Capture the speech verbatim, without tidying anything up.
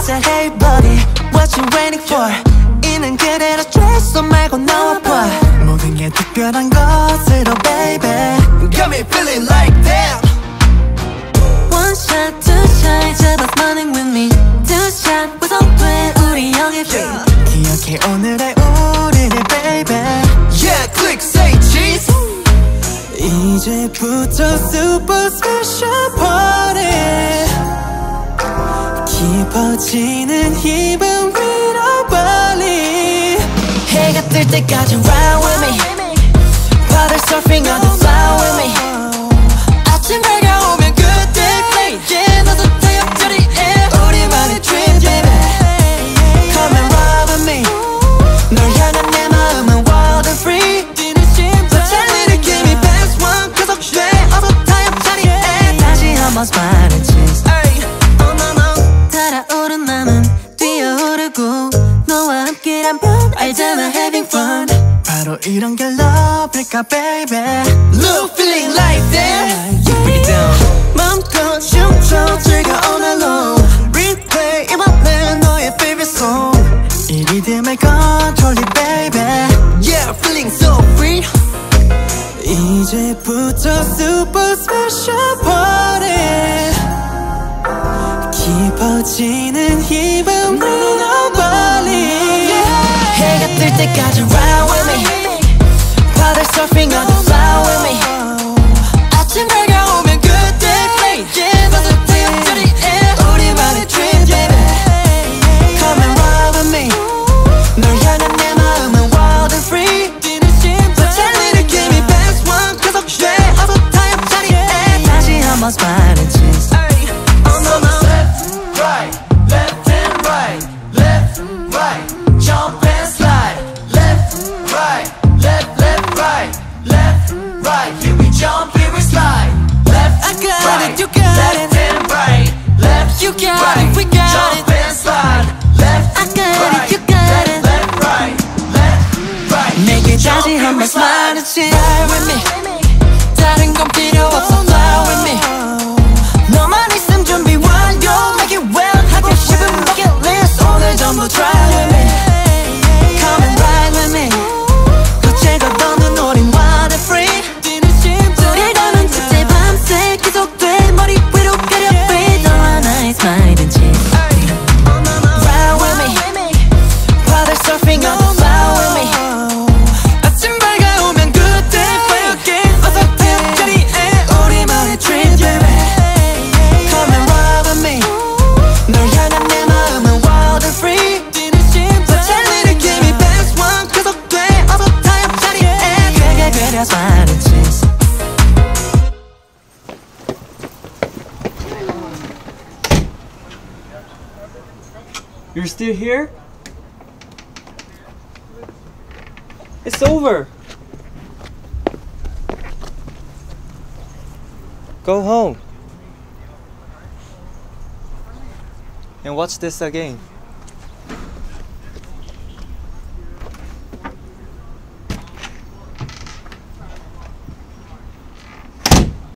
said hey buddy, what you waiting for? 있는 그대로 stress 말고 나와봐. 모든 게 특별한 것으로 baby, got me feeling like that. One shot, two shot, just running with me. Two shot, 구성돼 우리 여기 free. 기억해 오늘의 우리를 baby. Yeah, click, say cheese. 이제부터 super special party. 깊어지는 힘은 위로 빨리. 해가 뜰 때까지 ride with me. 바다 surfing on the fly with me. 아침 해가 오면 그때 play. Yeah, 너도 태엽 자리에 우리만의 dream baby. Come and ride with me. 널 향한 내 마음은 wild and free. 뛰는 심장 달리는 기미 best one 계속돼. 어서 타협 자리에 다시 한번 smile and cheese. Oh no no. 달아오른 맘은 뛰어오르고 너와 함께라면 알잖아 having fun. 바로 이런 게 love일까 baby. Look, feeling like that. You break it down. 맘껏 춤춰 즐겨 all alone. Replay 이번엔 너의 favorite song. 이 리듬을 control it baby. Yeah, feeling so free. 이제부터 super special party. 깊어지는 힘은 위로 빨리. 해가 뜰 때까지 ride with me. 바다 surfing on the fly with me. 아침 해가 오면 그때 play. Yeah, 너도 태엽 자리에 우리만의 dream baby. Come and ride with me. 널 향한 내 마음은 wild and free. 뛰는 심장 달리는 기미 best one 계속돼. 어서 타협 자리에 다시 한번 smile and cheese. Oh no no. Left, right, left and right, left, right, jump and slide. Left, right, left, left, right, left, right. Here we jump, here we slide. Left, I got right, it, you got left it. and right, left, You got right, it, we got jump it. and slide. Left, I got it, right, you got left, it. left, right, left, right. 내게 Jump, 다시 here we 한번 slide. smile and cheese. Fly with me. 다른 건 필요 없어 fly with me. 너만 있음 준비 완료. Make it well. 하고 싶은 bucket list 오늘 전부 try with me. Come and ride with me. 거칠고 걷는 우린 wild and free. 뛰는 심장 우리 가는 축제 밤새 계속돼. 머리 위로 가려 breathe. 너와 나의 smile and cheese. Ride with me. 바다 surfing on the fly with me. 아침 밝아오면 그때 play again. 어서 태엽 자리에 우리만의 dream baby. Come and ride with me. 널 향한 내 마음은 wild and free. 뛰는 심장 달리는 기미 best one 계속돼. 어서 타협 자리에 그게 그려 smile and cheese. You're still here? It's over. Go home and watch this again.